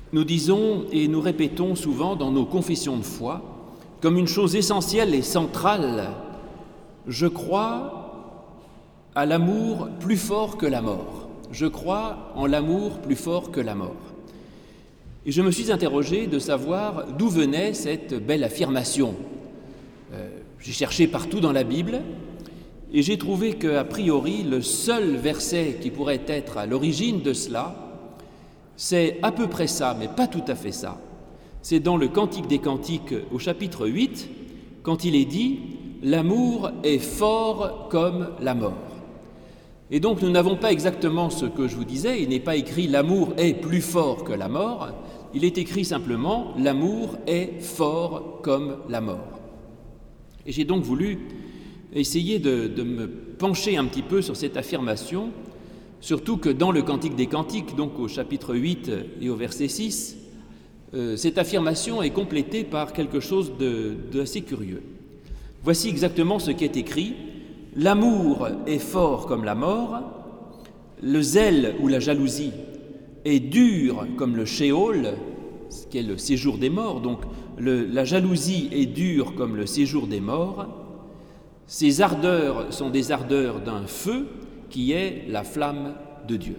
Nous disons et nous répétons souvent dans nos confessions de foi, comme une chose essentielle et centrale, je crois à l'amour plus fort que la mort. Je crois en l'amour plus fort que la mort. Et je me suis interrogé de savoir d'où venait cette belle affirmation. J'ai cherché partout dans la Bible et j'ai trouvé qu'a priori, le seul verset qui pourrait être à l'origine de cela, c'est à peu près ça, mais pas tout à fait ça. C'est dans le Cantique des Cantiques au chapitre 8, quand il est dit « L'amour est fort comme la mort ». Et donc nous n'avons pas exactement ce que je vous disais, il n'est pas écrit « L'amour est plus fort que la mort », il est écrit simplement « L'amour est fort comme la mort ». Et j'ai donc voulu essayer de me pencher un petit peu sur cette affirmation, surtout que dans le Cantique des Cantiques, donc au chapitre 8 et au verset 6, cette affirmation est complétée par quelque chose d'assez curieux. Voici exactement ce qui est écrit. « L'amour est fort comme la mort, le zèle ou la jalousie est dur comme le Sheol, ce qui est le séjour des morts, donc la jalousie est dure comme le séjour des morts, ses ardeurs sont des ardeurs d'un feu qui est la flamme de Dieu. »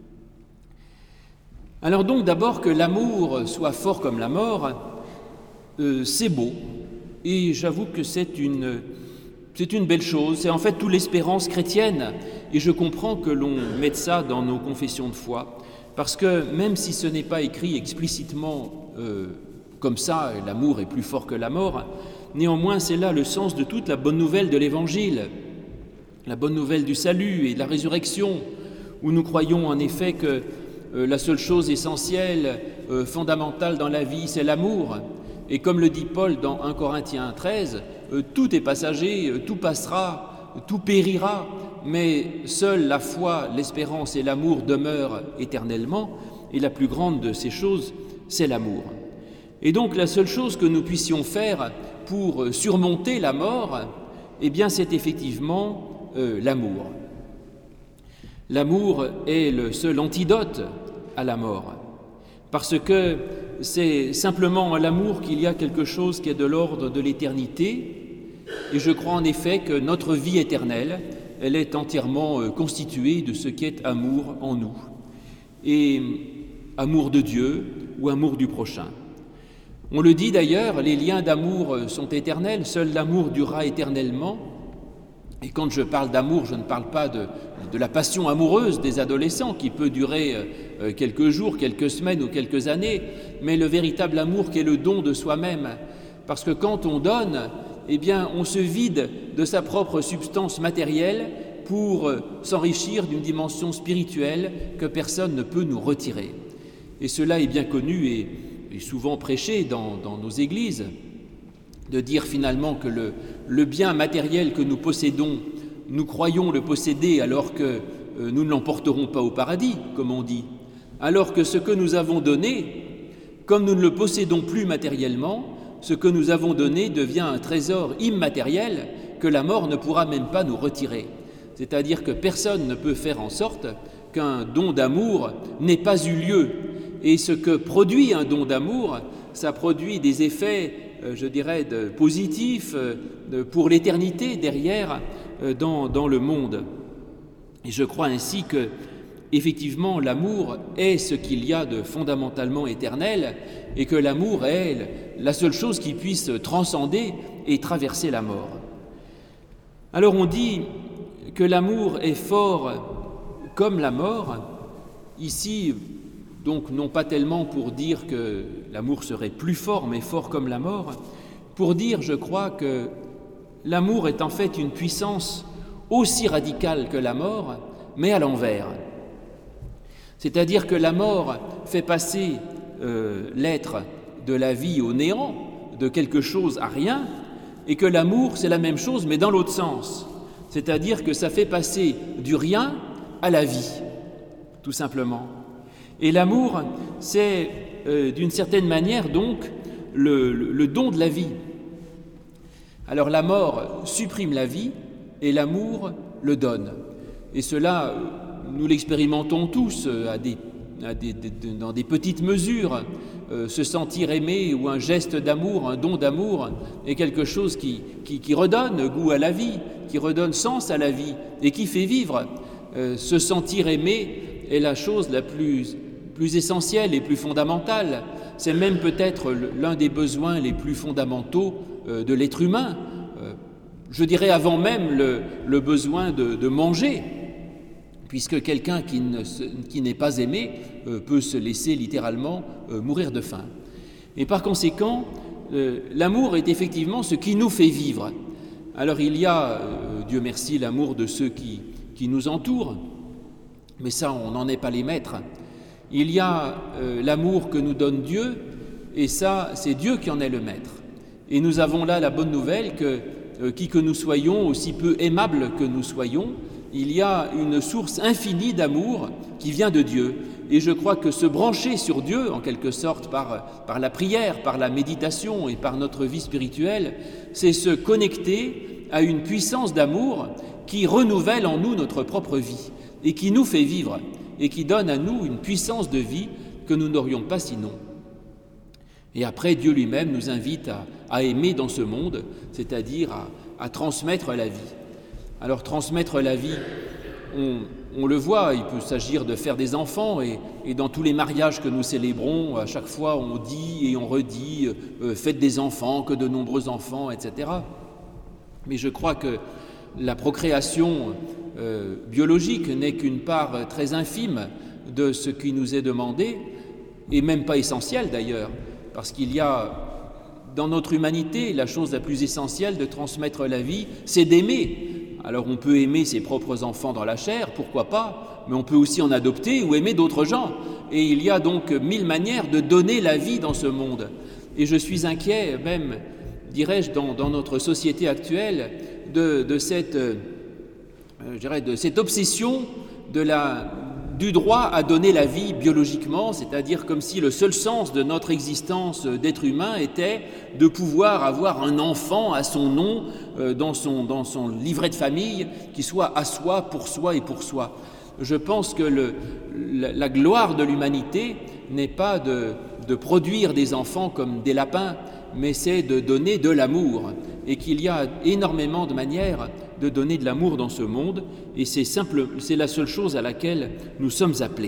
Alors donc d'abord que l'amour soit fort comme la mort, c'est beau, et j'avoue que c'est une belle chose, c'est en fait toute l'espérance chrétienne, et je comprends que l'on mette ça dans nos confessions de foi, parce que même si ce n'est pas écrit explicitement comme ça, l'amour est plus fort que la mort, néanmoins c'est là le sens de toute la bonne nouvelle de l'Évangile, la bonne nouvelle du salut et de la résurrection, où nous croyons en effet que la seule chose essentielle, fondamentale dans la vie, c'est l'amour. Et comme le dit Paul dans 1 Corinthiens 13, tout est passager, tout passera, tout périra, mais seule la foi, l'espérance et l'amour demeurent éternellement, et la plus grande de ces choses, c'est l'amour. Et donc la seule chose que nous puissions faire pour surmonter la mort, eh bien c'est effectivement l'amour. L'amour est le seul antidote à la mort, parce que c'est simplement en l'amour qu'il y a quelque chose qui est de l'ordre de l'éternité, et je crois en effet que notre vie éternelle, elle est entièrement constituée de ce qui est amour en nous, et amour de Dieu ou amour du prochain. On le dit d'ailleurs, les liens d'amour sont éternels, seul l'amour durera éternellement. Et quand je parle d'amour, je ne parle pas de la passion amoureuse des adolescents qui peut durer quelques jours, quelques semaines ou quelques années, mais le véritable amour qui est le don de soi-même. Parce que quand on donne, eh bien, on se vide de sa propre substance matérielle pour s'enrichir d'une dimension spirituelle que personne ne peut nous retirer. Et cela est bien connu et souvent prêché dans nos églises, de dire finalement que le bien matériel que nous possédons, nous croyons le posséder alors que nous ne l'emporterons pas au paradis, comme on dit, alors que ce que nous avons donné, comme nous ne le possédons plus matériellement, ce que nous avons donné devient un trésor immatériel que la mort ne pourra même pas nous retirer. C'est-à-dire que personne ne peut faire en sorte qu'un don d'amour n'ait pas eu lieu. Et ce que produit un don d'amour, ça produit des effets, je dirais, positifs pour l'éternité derrière dans le monde. Et je crois ainsi que, effectivement, l'amour est ce qu'il y a de fondamentalement éternel et que l'amour est la seule chose qui puisse transcender et traverser la mort. Alors on dit que l'amour est fort comme la mort, ici, donc non pas tellement pour dire que l'amour serait plus fort, mais fort comme la mort, pour dire, je crois, que l'amour est en fait une puissance aussi radicale que la mort, mais à l'envers. C'est-à-dire que la mort fait passer l'être de la vie au néant, de quelque chose à rien, et que l'amour, c'est la même chose, mais dans l'autre sens. C'est-à-dire que ça fait passer du rien à la vie, tout simplement. Et l'amour, c'est d'une certaine manière donc le don de la vie. Alors la mort supprime la vie et l'amour le donne. Et cela, nous l'expérimentons tous à des dans des petites mesures. Se sentir aimé ou un geste d'amour, un don d'amour est quelque chose qui redonne goût à la vie, qui redonne sens à la vie et qui fait vivre. Se sentir aimé est la chose la plus essentielle et plus fondamentale. C'est même peut-être l'un des besoins les plus fondamentaux de l'être humain. Je dirais avant même le besoin de manger, puisque quelqu'un qui n'est pas aimé peut se laisser littéralement mourir de faim. Et par conséquent, l'amour est effectivement ce qui nous fait vivre. Alors il y a, Dieu merci, l'amour de ceux qui nous entourent, mais ça, on n'en est pas les maîtres. Il y a l'amour que nous donne Dieu, et ça, c'est Dieu qui en est le maître. Et nous avons là la bonne nouvelle que, qui que nous soyons, aussi peu aimables que nous soyons, il y a une source infinie d'amour qui vient de Dieu. Et je crois que se brancher sur Dieu, en quelque sorte, par la prière, par la méditation et par notre vie spirituelle, c'est se connecter à une puissance d'amour qui renouvelle en nous notre propre vie et qui nous fait vivre et qui donne à nous une puissance de vie que nous n'aurions pas sinon. Et après, Dieu lui-même nous invite à aimer dans ce monde, c'est-à-dire à transmettre la vie. Alors transmettre la vie, on le voit, il peut s'agir de faire des enfants et dans tous les mariages que nous célébrons, à chaque fois on dit et on redit faites des enfants, que de nombreux enfants, etc. Mais je crois que la procréation biologique n'est qu'une part très infime de ce qui nous est demandé, et même pas essentielle d'ailleurs, parce qu'il y a dans notre humanité la chose la plus essentielle de transmettre la vie, c'est d'aimer. Alors on peut aimer ses propres enfants dans la chair, pourquoi pas, mais on peut aussi en adopter ou aimer d'autres gens. Et il y a donc 1000 manières de donner la vie dans ce monde. Et je suis inquiet, même, dirais-je, dans notre société actuelle, de cette obsession du droit à donner la vie biologiquement, c'est-à-dire comme si le seul sens de notre existence d'être humain était de pouvoir avoir un enfant à son nom dans son livret de famille qui soit à soi, pour soi et pour soi. Je pense que la gloire de l'humanité n'est pas de produire des enfants comme des lapins, mais c'est de donner de l'amour, et qu'il y a énormément de manières de donner de l'amour dans ce monde, et c'est la seule chose à laquelle nous sommes appelés.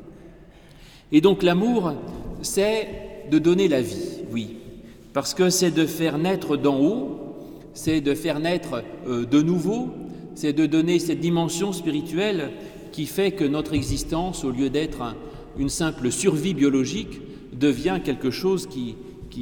Et donc l'amour, c'est de donner la vie, oui, parce que c'est de faire naître d'en haut, c'est de faire naître de nouveau, c'est de donner cette dimension spirituelle qui fait que notre existence, au lieu d'être une simple survie biologique, devient quelque chose qui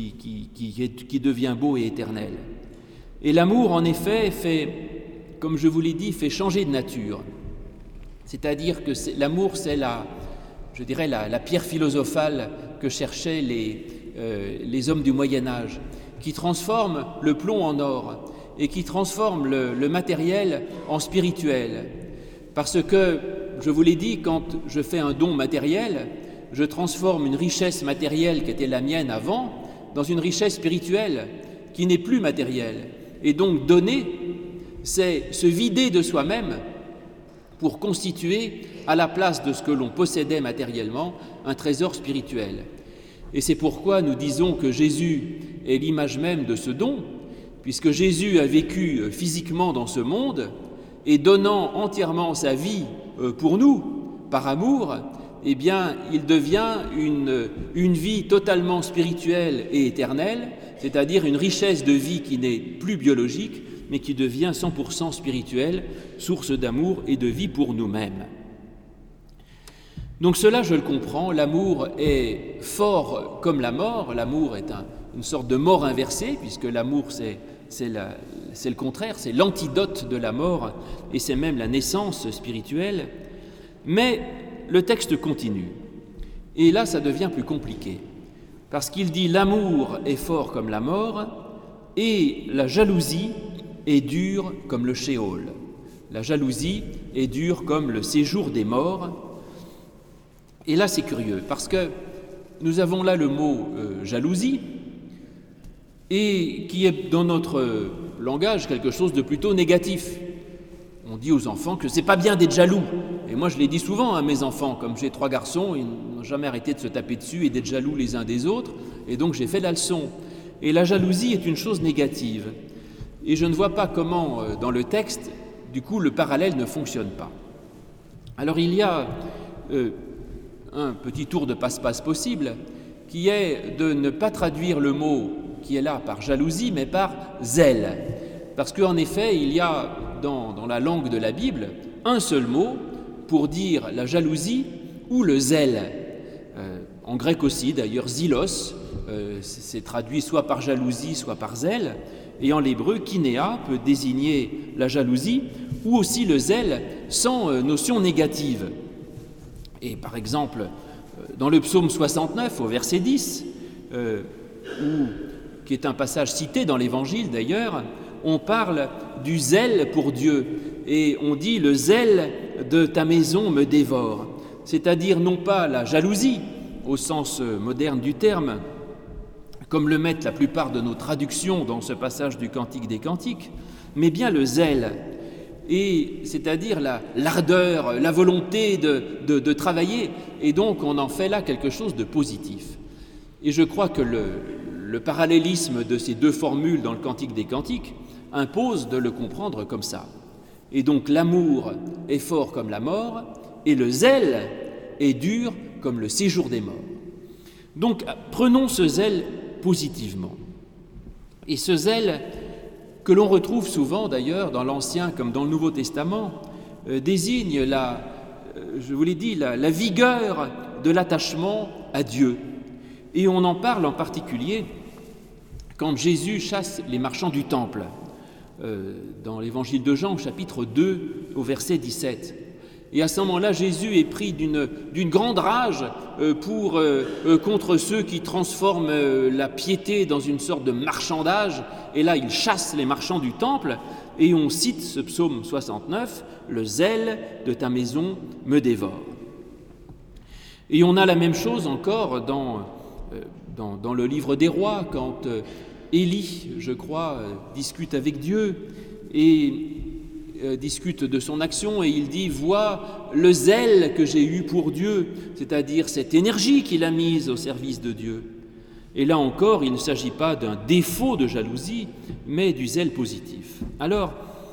devient beau et éternel. Et l'amour, en effet, comme je vous l'ai dit, fait changer de nature. C'est-à-dire que l'amour, c'est la pierre philosophale que cherchaient les hommes du Moyen-Âge, qui transforme le plomb en or et qui transforme le matériel en spirituel. Parce que, je vous l'ai dit, quand je fais un don matériel, je transforme une richesse matérielle qui était la mienne avant dans une richesse spirituelle qui n'est plus matérielle. Et donc donner, c'est se vider de soi-même pour constituer, à la place de ce que l'on possédait matériellement, un trésor spirituel. Et c'est pourquoi nous disons que Jésus est l'image même de ce don, puisque Jésus a vécu physiquement dans ce monde, et donnant entièrement sa vie pour nous, par amour, eh bien, il devient une vie totalement spirituelle et éternelle, c'est-à-dire une richesse de vie qui n'est plus biologique, mais qui devient 100% spirituelle, source d'amour et de vie pour nous-mêmes. Donc cela, je le comprends, l'amour est fort comme la mort. L'amour est une sorte de mort inversée, puisque l'amour, c'est le contraire, c'est l'antidote de la mort, et c'est même la naissance spirituelle. Mais le texte continue, et là, ça devient plus compliqué, parce qu'il dit « l'amour est fort comme la mort, et la jalousie est dure comme le Sheol. » La jalousie est dure comme le séjour des morts. Et là, c'est curieux, parce que nous avons là le mot jalousie, et qui est dans notre langage quelque chose de plutôt négatif. On dit aux enfants que c'est pas bien d'être jaloux. Et moi, je l'ai dit souvent à mes enfants, comme j'ai 3 garçons, jamais arrêté de se taper dessus et d'être jaloux les uns des autres, et donc j'ai fait la leçon. Et la jalousie est une chose négative. Et je ne vois pas comment, dans le texte, du coup, le parallèle ne fonctionne pas. Alors il y a un petit tour de passe-passe possible, qui est de ne pas traduire le mot qui est là par jalousie, mais par zèle. Parce qu'en effet, il y a dans la langue de la Bible un seul mot pour dire la jalousie ou le zèle. En grec aussi, d'ailleurs, zélos, c'est traduit soit par jalousie, soit par zèle. Et en hébreu, kinéa peut désigner la jalousie ou aussi le zèle sans notion négative. Et par exemple, dans le psaume 69, au verset 10, qui est un passage cité dans l'Évangile d'ailleurs, on parle du zèle pour Dieu et on dit « le zèle de ta maison me dévore », c'est-à-dire non pas la jalousie au sens moderne du terme, comme le mettent la plupart de nos traductions dans ce passage du Cantique des Cantiques, mais bien le zèle, et c'est-à-dire l'ardeur, la volonté de travailler, et donc on en fait là quelque chose de positif. Et je crois que le parallélisme de ces deux formules dans le Cantique des Cantiques impose de le comprendre comme ça. Et donc l'amour est fort comme la mort, et le zèle est dur comme le séjour des morts. Donc prenons ce zèle positivement. Et ce zèle, que l'on retrouve souvent d'ailleurs dans l'Ancien comme dans le Nouveau Testament, désigne je vous l'ai dit, la vigueur de l'attachement à Dieu. Et on en parle en particulier quand Jésus chasse les marchands du temple, dans l'Évangile de Jean, au chapitre 2, au verset 17. Et à ce moment-là, Jésus est pris d'une grande rage contre ceux qui transforment la piété dans une sorte de marchandage. Et là, il chasse les marchands du temple. Et on cite ce psaume 69, « Le zèle de ta maison me dévore ». Et on a la même chose encore dans le livre des rois, quand Élie, je crois, discute avec Dieu et discute de son action, et il dit « Vois le zèle que j'ai eu pour Dieu », c'est-à-dire cette énergie qu'il a mise au service de Dieu. Et là encore, il ne s'agit pas d'un défaut de jalousie, mais du zèle positif. Alors,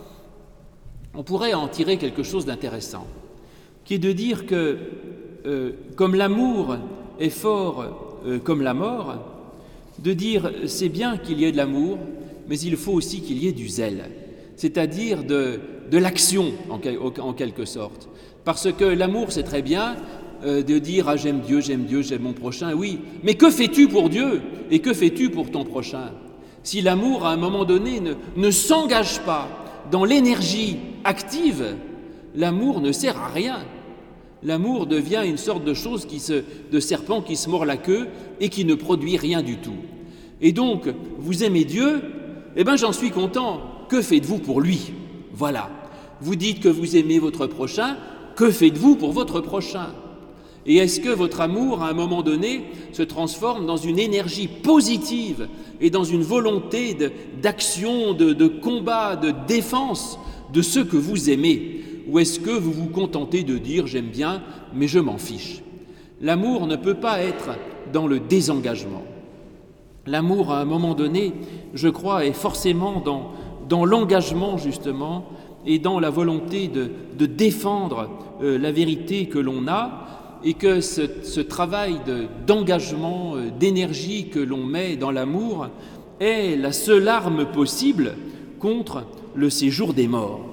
on pourrait en tirer quelque chose d'intéressant, qui est de dire que, comme l'amour est fort comme la mort, de dire c'est bien qu'il y ait de l'amour, mais il faut aussi qu'il y ait du zèle, c'est-à-dire de l'action en quelque sorte. Parce que l'amour, c'est très bien de dire « Ah, j'aime Dieu, j'aime mon prochain », oui, mais que fais-tu pour Dieu et que fais-tu pour ton prochain? Si l'amour, à un moment donné, ne s'engage pas dans l'énergie active, l'amour ne sert à rien. L'amour devient une sorte de chose de serpent qui se mord la queue et qui ne produit rien du tout. Et donc, vous aimez Dieu, eh bien j'en suis content. Que faites-vous pour lui? Voilà. Vous dites que vous aimez votre prochain, que faites-vous pour votre prochain? Et est-ce que votre amour, à un moment donné, se transforme dans une énergie positive et dans une volonté d'action, de combat, de défense de ceux que vous aimez? Ou est-ce que vous vous contentez de dire « j'aime bien, mais je m'en fiche ». L'amour ne peut pas être dans le désengagement. L'amour, à un moment donné, je crois, est forcément dans l'engagement, justement, et dans la volonté de défendre la vérité que l'on a, et que ce travail d'engagement, d'énergie que l'on met dans l'amour est la seule arme possible contre le séjour des morts.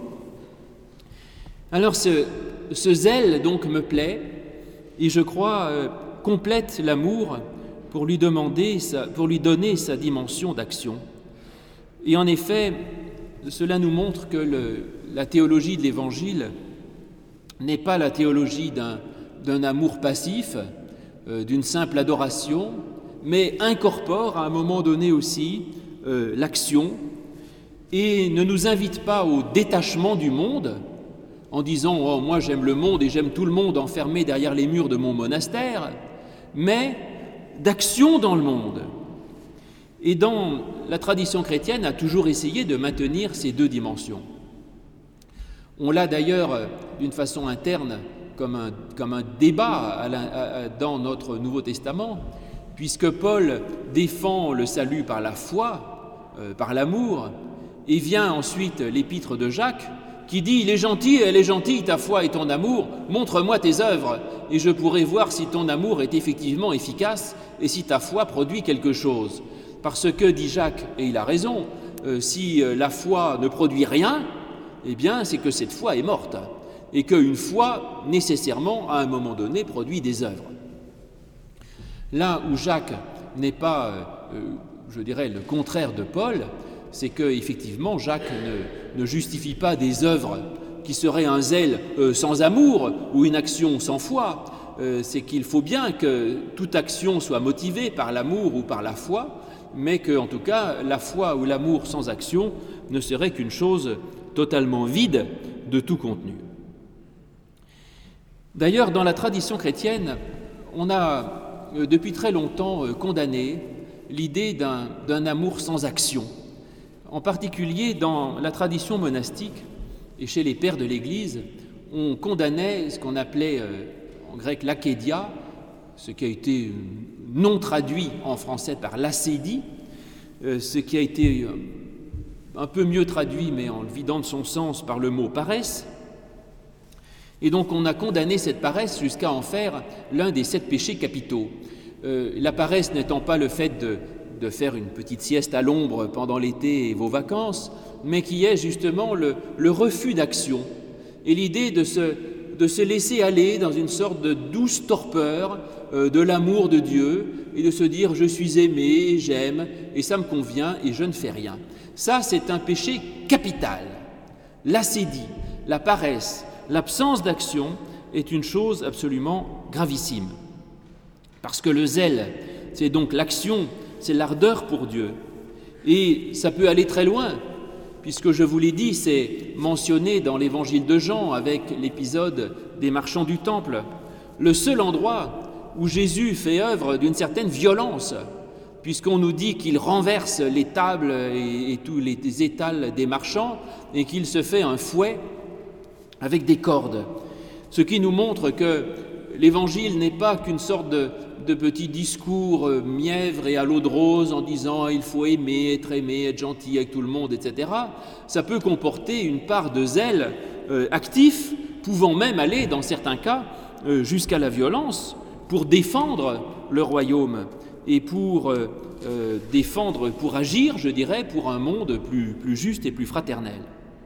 Alors ce zèle donc me plaît et je crois complète l'amour pour lui donner sa dimension d'action. Et en effet, cela nous montre que la théologie de l'Évangile n'est pas la théologie d'un amour passif, d'une simple adoration, mais incorpore à un moment donné aussi l'action et ne nous invite pas au détachement du monde en disant « Oh, moi j'aime le monde et j'aime tout le monde enfermé derrière les murs de mon monastère », mais d'action dans le monde. Et dans la tradition chrétienne a toujours essayé de maintenir ces deux dimensions. On l'a d'ailleurs d'une façon interne comme un débat dans notre Nouveau Testament, puisque Paul défend le salut par la foi, par l'amour, et vient ensuite l'épître de Jacques, qui dit « Il est gentil, elle est gentille, ta foi et ton amour, montre-moi tes œuvres, et je pourrai voir si ton amour est effectivement efficace et si ta foi produit quelque chose. » Parce que, dit Jacques, et il a raison, si la foi ne produit rien, eh bien c'est que cette foi est morte, et qu'une foi, nécessairement, à un moment donné, produit des œuvres. Là où Jacques n'est pas, je dirais, le contraire de Paul, c'est qu'effectivement, Jacques ne justifie pas des œuvres qui seraient un zèle sans amour ou une action sans foi. C'est qu'il faut bien que toute action soit motivée par l'amour ou par la foi, mais qu'en tout cas, la foi ou l'amour sans action ne serait qu'une chose totalement vide de tout contenu. D'ailleurs, dans la tradition chrétienne, on a depuis très longtemps condamné l'idée d'un amour sans action. En particulier dans la tradition monastique et chez les pères de l'Église, on condamnait ce qu'on appelait en grec l'akédia, ce qui a été non traduit en français par l'ascédie, ce qui a été un peu mieux traduit, mais en le vidant de son sens, par le mot paresse. Et donc on a condamné cette paresse jusqu'à en faire l'un des 7 péchés capitaux. La paresse n'étant pas le fait de faire une petite sieste à l'ombre pendant l'été et vos vacances, mais qui est justement le refus d'action et l'idée de se laisser aller dans une sorte de douce torpeur de l'amour de Dieu et de se dire « je suis aimé, j'aime, et ça me convient, et je ne fais rien ». Ça, c'est un péché capital. L'ascédie, la paresse, l'absence d'action est une chose absolument gravissime. Parce que le zèle, c'est donc l'action, c'est l'ardeur pour Dieu. Et ça peut aller très loin, puisque je vous l'ai dit, c'est mentionné dans l'évangile de Jean avec l'épisode des marchands du temple, le seul endroit où Jésus fait œuvre d'une certaine violence, puisqu'on nous dit qu'il renverse les tables et tous les étals des marchands et qu'il se fait un fouet avec des cordes. Ce qui nous montre que l'évangile n'est pas qu'une sorte de petit discours mièvre et à l'eau de rose en disant « il faut aimer, être gentil avec tout le monde, etc. » Ça peut comporter une part de zèle actif, pouvant même aller, dans certains cas, jusqu'à la violence pour défendre le royaume et pour défendre, pour agir, je dirais, pour un monde plus juste et plus fraternel.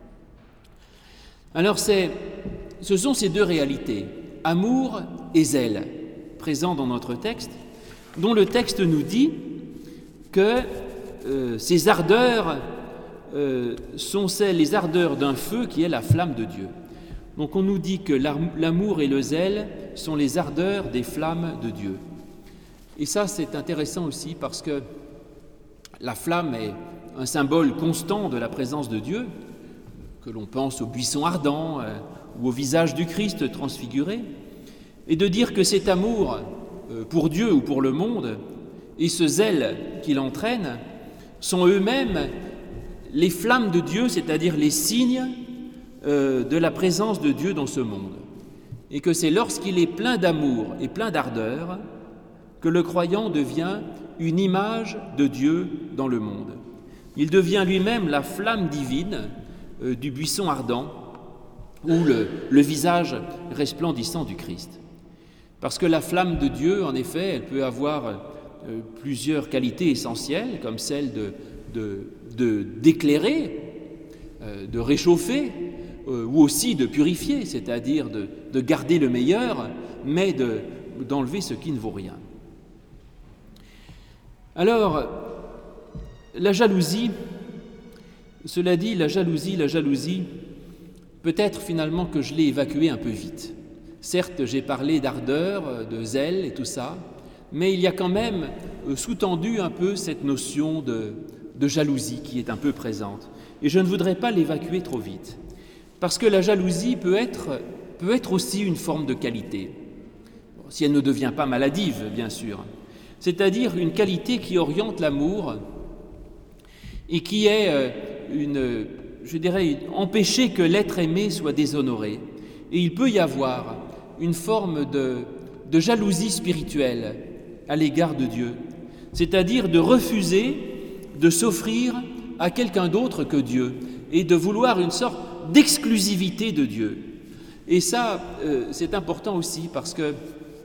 Alors ce sont ces 2 réalités, amour et zèle, présents dans notre texte, dont le texte nous dit que ces ardeurs sont les ardeurs d'un feu qui est la flamme de Dieu. Donc on nous dit que l'amour et le zèle sont les ardeurs des flammes de Dieu. Et ça, c'est intéressant aussi parce que la flamme est un symbole constant de la présence de Dieu, que l'on pense au buisson ardent ou au visage du Christ transfiguré, et de dire que cet amour pour Dieu ou pour le monde et ce zèle qu'il entraîne sont eux-mêmes les flammes de Dieu, c'est-à-dire les signes de la présence de Dieu dans ce monde. Et que c'est lorsqu'il est plein d'amour et plein d'ardeur que le croyant devient une image de Dieu dans le monde. Il devient lui-même la flamme divine du buisson ardent ou le visage resplendissant du Christ. Parce que la flamme de Dieu, en effet, elle peut avoir plusieurs qualités essentielles, comme celle d'éclairer, de réchauffer, ou aussi de purifier, c'est-à-dire de garder le meilleur, mais d'enlever ce qui ne vaut rien. Alors, la jalousie, cela dit, la jalousie, peut-être finalement que je l'ai évacuée un peu vite. Certes, j'ai parlé d'ardeur, de zèle et tout ça, mais il y a quand même sous-tendu un peu cette notion de jalousie qui est un peu présente. Et je ne voudrais pas l'évacuer trop vite, parce que la jalousie peut être aussi une forme de qualité, si elle ne devient pas maladive, bien sûr. C'est-à-dire une qualité qui oriente l'amour et qui est empêcher que l'être aimé soit déshonoré. Et il peut y avoir une forme de jalousie spirituelle à l'égard de Dieu, c'est-à-dire de refuser de s'offrir à quelqu'un d'autre que Dieu et de vouloir une sorte d'exclusivité de Dieu. Et ça, c'est important aussi parce que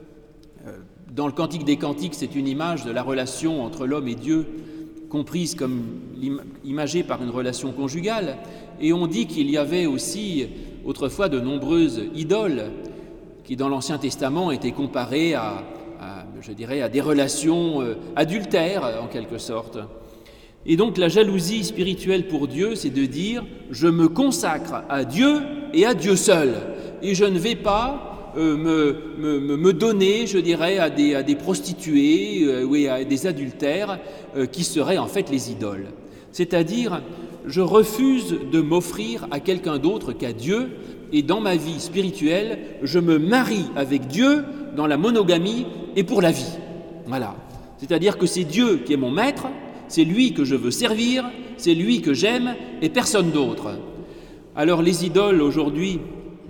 dans le Cantique des Cantiques, c'est une image de la relation entre l'homme et Dieu, comprise comme imagée par une relation conjugale. Et on dit qu'il y avait aussi autrefois de nombreuses idoles qui, dans l'Ancien Testament, étaient comparées à des relations adultères, en quelque sorte. Et donc la jalousie spirituelle pour Dieu, c'est de dire « je me consacre à Dieu et à Dieu seul, et je ne vais pas me donner, je dirais, à des prostituées ou à des adultères qui seraient en fait les idoles. » C'est-à-dire, je refuse de m'offrir à quelqu'un d'autre qu'à Dieu, et dans ma vie spirituelle, je me marie avec Dieu dans la monogamie et pour la vie. Voilà. C'est-à-dire que c'est Dieu qui est mon maître, c'est lui que je veux servir, c'est lui que j'aime et personne d'autre. Alors les idoles aujourd'hui,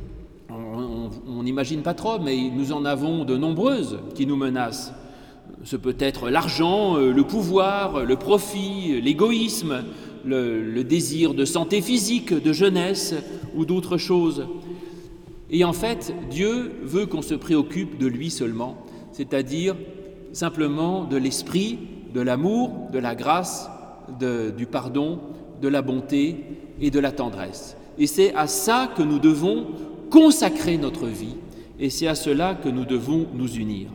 on n'imagine pas trop, mais nous en avons de nombreuses qui nous menacent. Ce peut être l'argent, le pouvoir, le profit, l'égoïsme, le désir de santé physique, de jeunesse ou d'autres choses. Et en fait, Dieu veut qu'on se préoccupe de lui seulement, c'est-à-dire simplement de l'esprit, de l'amour, de la grâce, du pardon, de la bonté et de la tendresse. Et c'est à ça que nous devons consacrer notre vie, et c'est à cela que nous devons nous unir.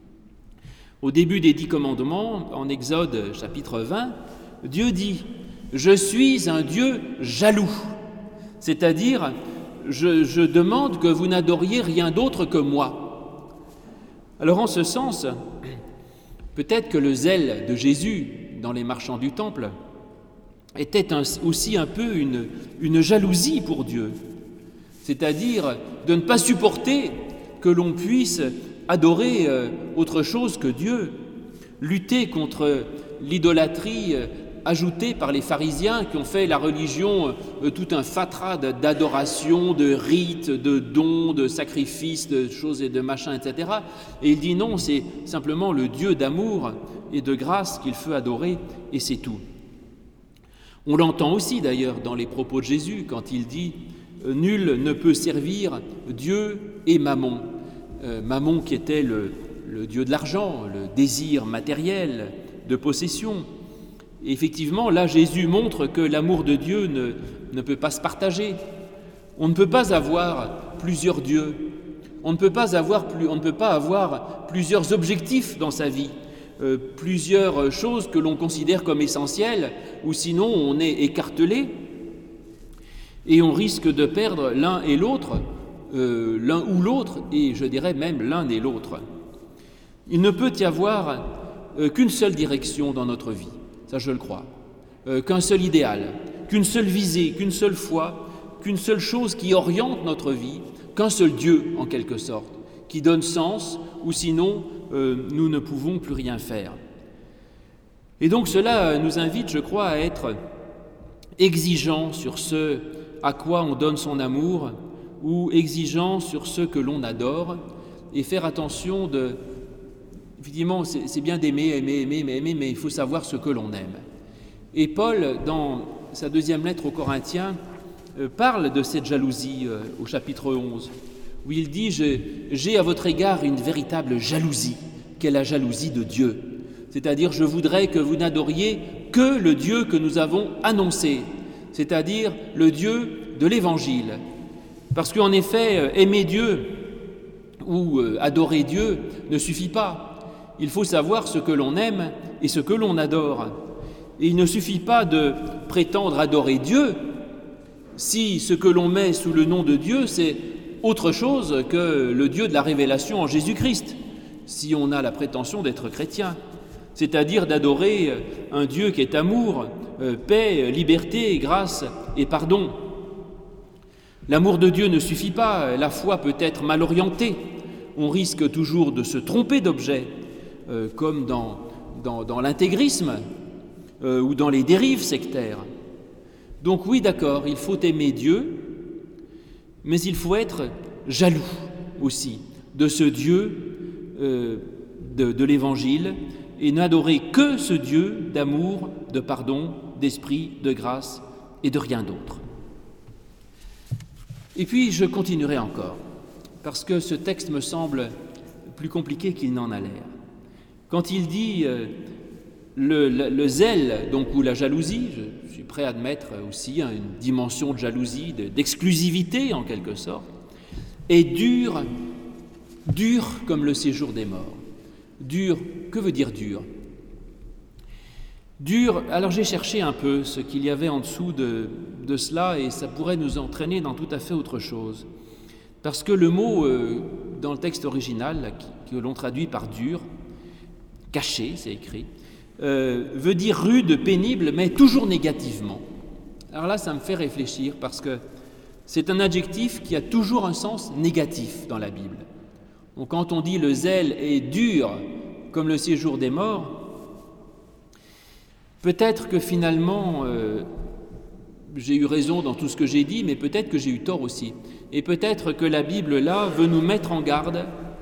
Au début des 10 commandements, en Exode chapitre 20, Dieu dit « Je suis un Dieu jaloux », c'est-à-dire je demande que vous n'adoriez rien d'autre que moi. Alors en ce sens, peut-être que le zèle de Jésus dans les marchands du temple était aussi un peu une jalousie pour Dieu, c'est-à-dire de ne pas supporter que l'on puisse adorer autre chose que Dieu, lutter contre l'idolâtrie ajoutée par les pharisiens qui ont fait la religion tout un fatras d'adoration, de rites, de dons, de sacrifices, de choses et de machins, etc. Et il dit non, c'est simplement le Dieu d'amour et de grâce qu'il faut adorer, et c'est tout. On l'entend aussi d'ailleurs dans les propos de Jésus quand il dit « Nul ne peut servir Dieu et Mammon ». Mammon qui était le dieu de l'argent, le désir matériel, de possession. Et effectivement, là, Jésus montre que l'amour de Dieu ne peut pas se partager. On ne peut pas avoir plusieurs dieux. On ne peut pas avoir plusieurs objectifs dans sa vie, plusieurs choses que l'on considère comme essentielles, ou sinon on est écartelé et on risque de perdre l'un et l'autre, l'un ou l'autre, et je dirais même l'un et l'autre. Il ne peut y avoir qu'une seule direction dans notre vie, ça je le crois, qu'un seul idéal, qu'une seule visée, qu'une seule foi, qu'une seule chose qui oriente notre vie, qu'un seul Dieu en quelque sorte, qui donne sens, ou sinon nous ne pouvons plus rien faire. Et donc cela nous invite, je crois, à être exigeants sur ce à quoi on donne son amour, ou exigeants sur ce que l'on adore, et faire attention de... Évidemment, c'est bien d'aimer, mais il faut savoir ce que l'on aime. Et Paul, dans sa deuxième lettre aux Corinthiens, parle de cette jalousie au chapitre 11, où il dit « J'ai à votre égard une véritable jalousie, qu'est la jalousie de Dieu. C'est-à-dire, je voudrais que vous n'adoriez que le Dieu que nous avons annoncé, c'est-à-dire le Dieu de l'Évangile. Parce qu'en effet, aimer Dieu ou adorer Dieu ne suffit pas. Il faut savoir ce que l'on aime et ce que l'on adore. Et il ne suffit pas de prétendre adorer Dieu si ce que l'on met sous le nom de Dieu, c'est autre chose que le Dieu de la révélation en Jésus-Christ, si on a la prétention d'être chrétien, c'est-à-dire d'adorer un Dieu qui est amour, paix, liberté, grâce et pardon. L'amour de Dieu ne suffit pas, la foi peut être mal orientée, on risque toujours de se tromper d'objet, comme dans l'intégrisme ou dans les dérives sectaires. Donc oui, d'accord, il faut aimer Dieu, mais il faut être jaloux aussi, de ce Dieu de l'Évangile et n'adorer que ce Dieu d'amour, de pardon, d'esprit, de grâce et de rien d'autre. Et puis je continuerai encore, parce que ce texte me semble plus compliqué qu'il n'en a l'air. Quand il dit le zèle, donc, ou la jalousie, je suis prêt à admettre aussi une dimension de jalousie, d'exclusivité en quelque sorte, est dur comme le séjour des morts. Dur, que veut dire dur ? Dur, alors j'ai cherché un peu ce qu'il y avait en dessous de cela et ça pourrait nous entraîner dans tout à fait autre chose. Parce que le mot, dans le texte original, que l'on traduit par dur, caché, c'est écrit, veut dire rude, pénible, mais toujours négativement. Alors là, ça me fait réfléchir parce que c'est un adjectif qui a toujours un sens négatif dans la Bible. Donc quand on dit le zèle est dur comme le séjour des morts, peut-être que finalement j'ai eu raison dans tout ce que j'ai dit, mais peut-être que j'ai eu tort aussi. Et peut-être que la Bible là veut nous mettre en garde,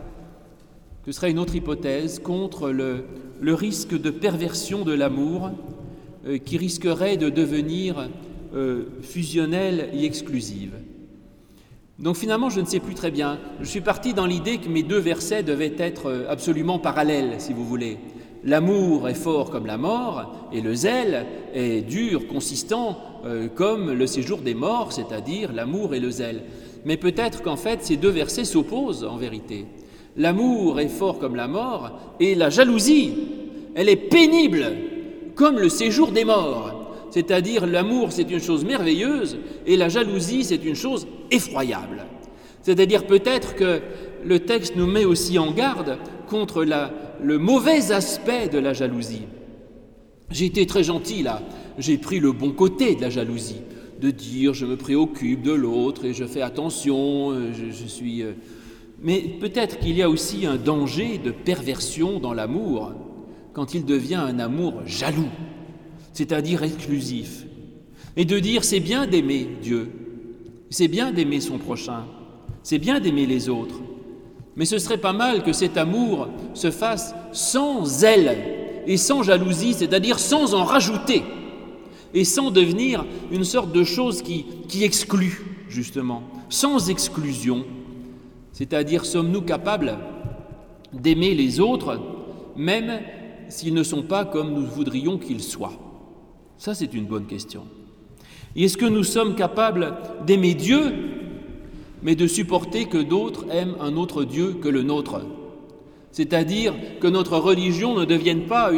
ce serait une autre hypothèse, contre le risque de perversion de l'amour qui risquerait de devenir fusionnelle et exclusive. Donc finalement, je ne sais plus très bien. Je suis parti dans l'idée que mes deux versets devaient être absolument parallèles, si vous voulez. L'amour est fort comme la mort, et le zèle est dur, consistant, comme le séjour des morts, c'est-à-dire l'amour et le zèle. Mais peut-être qu'en fait, ces deux versets s'opposent en vérité. L'amour est fort comme la mort, et la jalousie, elle est pénible comme le séjour des morts. C'est-à-dire l'amour, c'est une chose merveilleuse, et la jalousie, c'est une chose effroyable. C'est-à-dire peut-être que le texte nous met aussi en garde contre le mauvais aspect de la jalousie. J'ai été très gentil là, j'ai pris le bon côté de la jalousie, de dire je me préoccupe de l'autre et je fais attention, je suis... Mais peut-être qu'il y a aussi un danger de perversion dans l'amour quand il devient un amour jaloux, c'est-à-dire exclusif, et de dire c'est bien d'aimer Dieu, c'est bien d'aimer son prochain, c'est bien d'aimer les autres, mais ce serait pas mal que cet amour se fasse sans zèle et sans jalousie, c'est-à-dire sans en rajouter, et sans devenir une sorte de chose qui exclut, justement, sans exclusion, c'est-à-dire sommes-nous capables d'aimer les autres, même s'ils ne sont pas comme nous voudrions qu'ils soient ? Ça, c'est une bonne question. Et est-ce que nous sommes capables d'aimer Dieu, mais de supporter que d'autres aiment un autre Dieu que le nôtre ? C'est-à-dire que notre religion ne devienne pas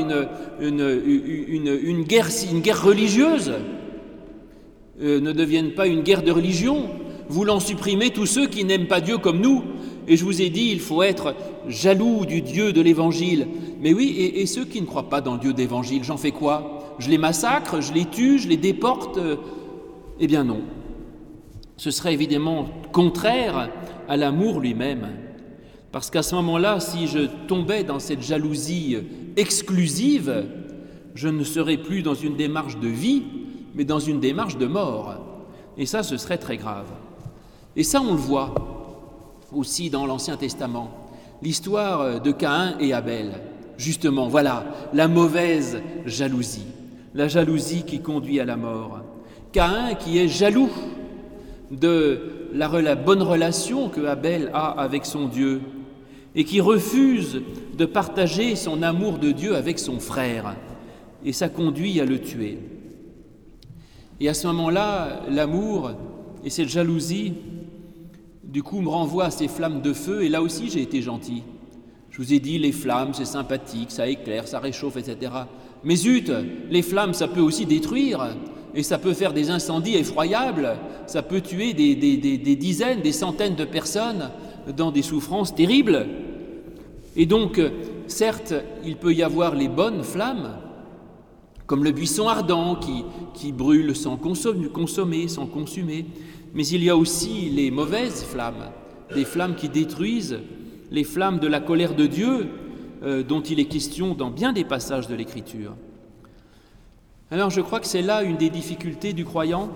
une guerre religieuse, ne devienne pas une guerre de religion, voulant supprimer tous ceux qui n'aiment pas Dieu comme nous. Et je vous ai dit, il faut être jaloux du Dieu de l'Évangile. Mais oui, et ceux qui ne croient pas dans le Dieu d'Évangile, j'en fais quoi ? Je les massacre, je les tue, je les déporte ? Eh bien non. Ce serait évidemment contraire à l'amour lui-même. Parce qu'à ce moment-là, si je tombais dans cette jalousie exclusive, je ne serais plus dans une démarche de vie, mais dans une démarche de mort. Et ça, ce serait très grave. Et ça, on le voit aussi dans l'Ancien Testament. L'histoire de Caïn et Abel. Justement, voilà, la mauvaise jalousie. La jalousie qui conduit à la mort. Caïn qui est jaloux de la bonne relation que Abel a avec son Dieu et qui refuse de partager son amour de Dieu avec son frère. Et ça conduit à le tuer. Et à ce moment-là, l'amour et cette jalousie, du coup, me renvoient à ces flammes de feu. Et là aussi, j'ai été gentil. Je vous ai dit, les flammes, c'est sympathique, ça éclaire, ça réchauffe, etc. Mais zut, les flammes, ça peut aussi détruire. Et ça peut faire des incendies effroyables. Ça peut tuer des dizaines, des centaines de personnes dans des souffrances terribles. Et donc, certes, il peut y avoir les bonnes flammes, comme le buisson ardent qui brûle sans consommer, sans consumer. Mais il y a aussi les mauvaises flammes, des flammes qui détruisent, les flammes de la colère de Dieu, dont il est question dans bien des passages de l'Écriture. Alors je crois que c'est là une des difficultés du croyant,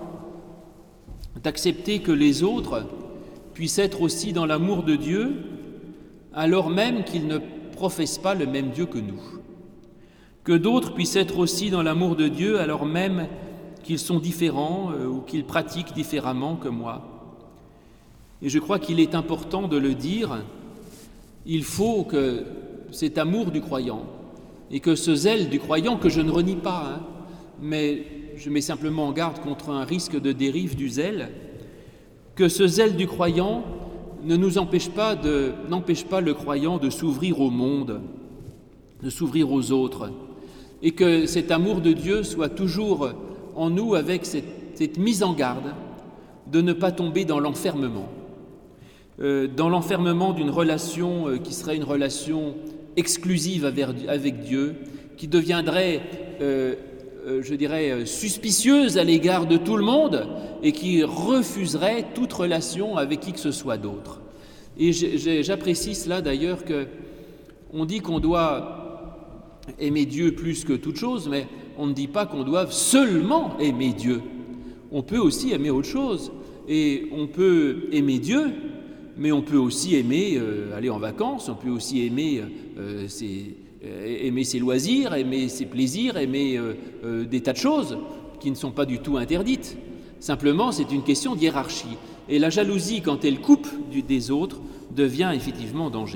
d'accepter que les autres puissent être aussi dans l'amour de Dieu, alors même qu'ils ne professent pas le même Dieu que nous. Que d'autres puissent être aussi dans l'amour de Dieu alors même qu'ils sont différents ou qu'ils pratiquent différemment que moi. Et je crois qu'il est important de le dire, il faut que cet amour du croyant et que ce zèle du croyant, que je ne renie pas, mais je mets simplement en garde contre un risque de dérive du zèle, que ce zèle du croyant ne nous n'empêche pas le croyant de s'ouvrir au monde, de s'ouvrir aux autres, et que cet amour de Dieu soit toujours en nous avec cette mise en garde de ne pas tomber dans l'enfermement d'une relation qui serait une relation exclusive avec Dieu, qui deviendrait, suspicieuse à l'égard de tout le monde et qui refuserait toute relation avec qui que ce soit d'autre. Et j'apprécie cela d'ailleurs qu'on dit qu'on doit aimer Dieu plus que toute chose, mais on ne dit pas qu'on doit seulement aimer Dieu. On peut aussi aimer autre chose. Et on peut aimer Dieu, mais on peut aussi aimer aller en vacances, on peut aussi aimer ses loisirs, aimer ses plaisirs, aimer des tas de choses qui ne sont pas du tout interdites. Simplement, c'est une question de hiérarchie. Et la jalousie, quand elle coupe des autres, devient effectivement danger.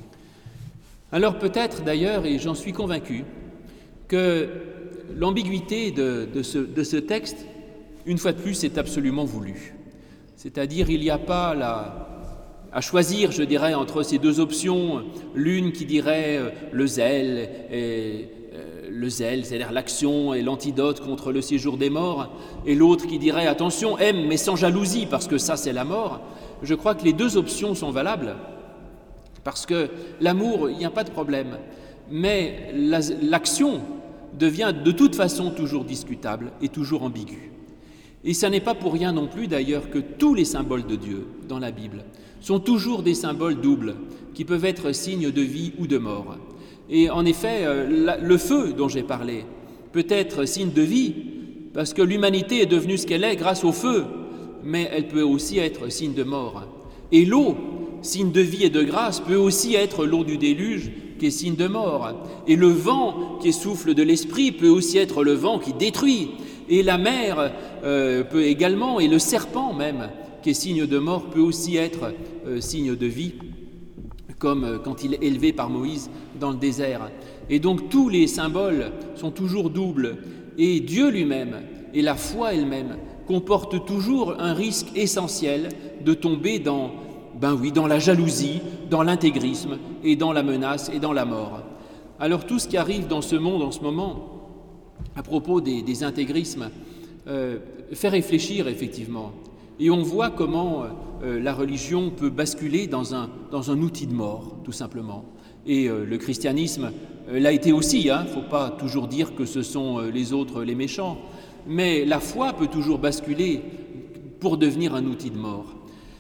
Alors peut-être d'ailleurs, et j'en suis convaincu, que l'ambiguïté de ce texte, une fois de plus, est absolument voulue. C'est-à-dire, il n'y a pas à choisir, je dirais, entre ces deux options, l'une qui dirait le zèle, c'est-à-dire l'action et l'antidote contre le séjour des morts, et l'autre qui dirait attention, aime mais sans jalousie, parce que ça c'est la mort. Je crois que les deux options sont valables, parce que l'amour, il n'y a pas de problème, mais l'action devient de toute façon toujours discutable et toujours ambiguë. Et ça n'est pas pour rien non plus d'ailleurs que tous les symboles de Dieu dans la Bible sont toujours des symboles doubles qui peuvent être signes de vie ou de mort. Et en effet, le feu dont j'ai parlé peut être signe de vie parce que l'humanité est devenue ce qu'elle est grâce au feu, mais elle peut aussi être signe de mort. Et l'eau, signe de vie et de grâce, peut aussi être l'eau du déluge qui est signe de mort. Et le vent qui est souffle de l'esprit peut aussi être le vent qui détruit. Et la mer peut également, et le serpent même, qui est signe de mort, peut aussi être signe de vie, comme quand il est élevé par Moïse dans le désert. Et donc tous les symboles sont toujours doubles, et Dieu lui-même, et la foi elle-même, comportent toujours un risque essentiel de tomber dans la jalousie, dans l'intégrisme, et dans la menace, et dans la mort. Alors tout ce qui arrive dans ce monde en ce moment, à propos des intégrismes, fait réfléchir effectivement. Et on voit comment la religion peut basculer dans un outil de mort, tout simplement. Et le christianisme l'a été aussi, il ne faut pas toujours dire que ce sont les autres les méchants, mais la foi peut toujours basculer pour devenir un outil de mort.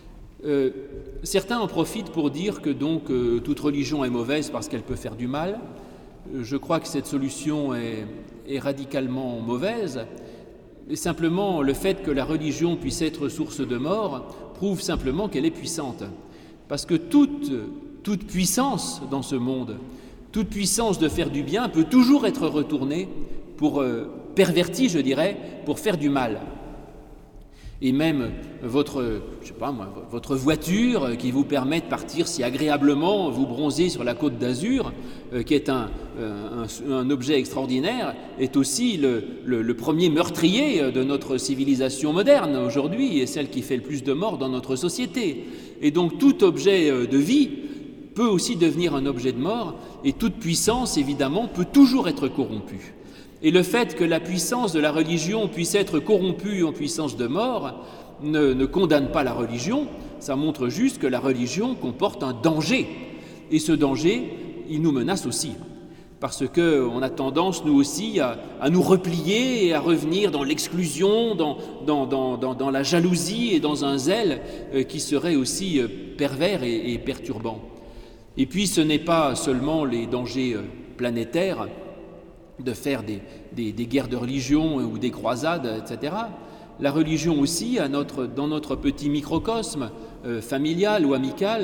Certains en profitent pour dire que donc toute religion est mauvaise parce qu'elle peut faire du mal. Je crois que cette solution est radicalement mauvaise. Et simplement, le fait que la religion puisse être source de mort prouve simplement qu'elle est puissante. Parce que toute puissance dans ce monde, toute puissance de faire du bien peut toujours être retournée pervertie, je dirais, pour faire du mal. Et même votre voiture qui vous permet de partir si agréablement, vous bronzer sur la côte d'Azur, qui est un objet extraordinaire, est aussi le premier meurtrier de notre civilisation moderne aujourd'hui et celle qui fait le plus de morts dans notre société. Et donc tout objet de vie peut aussi devenir un objet de mort et toute puissance, évidemment, peut toujours être corrompue. Et le fait que la puissance de la religion puisse être corrompue en puissance de mort ne condamne pas la religion, ça montre juste que la religion comporte un danger. Et ce danger, il nous menace aussi, parce qu'on a tendance, nous aussi, à nous replier et à revenir dans l'exclusion, dans la jalousie et dans un zèle qui serait aussi pervers et perturbant. Et puis ce n'est pas seulement les dangers planétaires, de faire des guerres de religion ou des croisades, etc. La religion aussi, dans notre petit microcosme familial ou amical,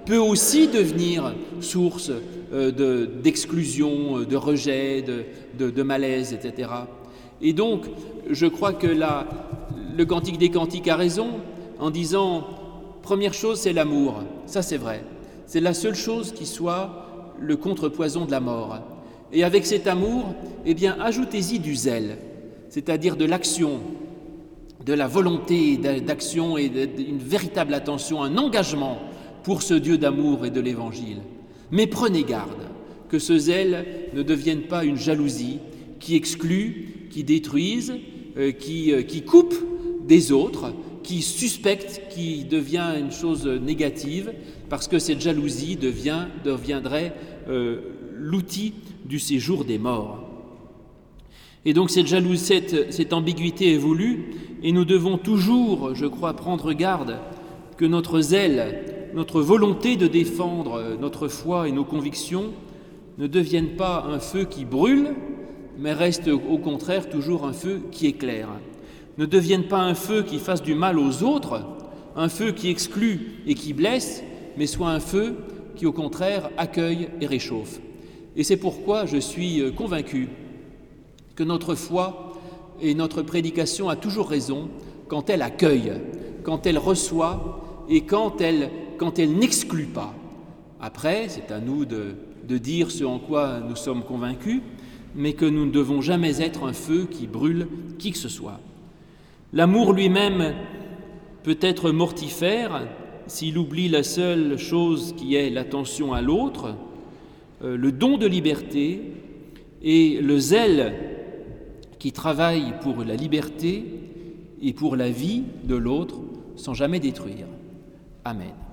peut aussi devenir source d'exclusion, de rejet, de malaise, etc. Et donc, je crois que le Cantique des Cantiques a raison en disant, première chose, c'est l'amour. Ça, c'est vrai. C'est la seule chose qui soit le contrepoison de la mort. Et avec cet amour, eh bien, ajoutez-y du zèle, c'est-à-dire de l'action, de la volonté d'action et d'une véritable attention, un engagement pour ce Dieu d'amour et de l'Évangile. Mais prenez garde que ce zèle ne devienne pas une jalousie qui exclut, qui détruise, qui coupe des autres, qui suspecte, qui devient une chose négative, parce que cette jalousie deviendrait l'outil du séjour des morts. Et donc cette ambiguïté est voulue, et nous devons toujours, je crois, prendre garde que notre zèle, notre volonté de défendre notre foi et nos convictions ne deviennent pas un feu qui brûle, mais reste au contraire toujours un feu qui éclaire. Ne deviennent pas un feu qui fasse du mal aux autres, un feu qui exclut et qui blesse, mais soit un feu qui au contraire accueille et réchauffe. Et c'est pourquoi je suis convaincu que notre foi et notre prédication a toujours raison quand elle accueille, quand elle reçoit et quand elle n'exclut pas. Après, c'est à nous de dire ce en quoi nous sommes convaincus, mais que nous ne devons jamais être un feu qui brûle qui que ce soit. L'amour lui-même peut être mortifère s'il oublie la seule chose qui est l'attention à l'autre, le don de liberté et le zèle qui travaille pour la liberté et pour la vie de l'autre sans jamais détruire. Amen.